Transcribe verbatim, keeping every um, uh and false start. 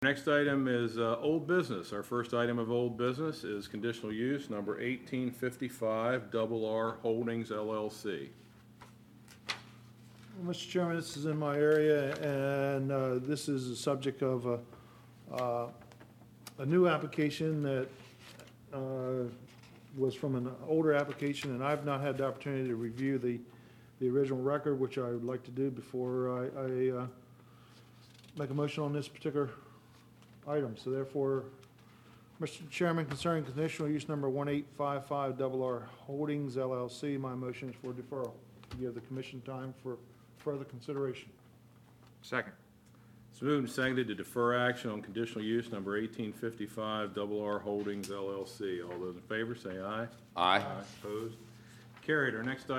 Next item is uh, old business. Our first item of old business is conditional use number eighteen fifty-five Double R Holdings L L C. Well, Mister Chairman, this is in my area, and uh, this is the subject of a, uh, a new application that uh, was from an older application, and I've not had the opportunity to review the, the original record, which I would like to do before I, I uh, make a motion on this particular item. So therefore, Mister Chairman, concerning conditional use number one eight five five Double R Holdings L L C, my motion is for deferral to give the commission time for further consideration. Second. It's moved and seconded to defer action on conditional use number eighteen fifty-five Double R Holdings L L C. All those in favor say aye. Aye. Opposed? Carried. Our next item